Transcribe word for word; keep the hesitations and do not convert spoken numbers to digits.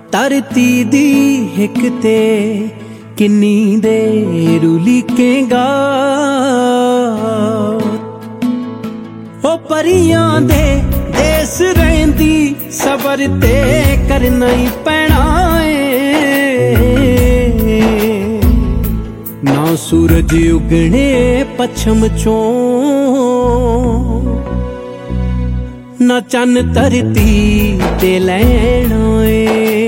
धरती दी हिक ते किन्नी देर उलीकेगा ओ परियां दे देस रहिंदी सबर ते करना ही पैना है ना सूरज उगने पछम चों ना चन्न धरती ते लैना है।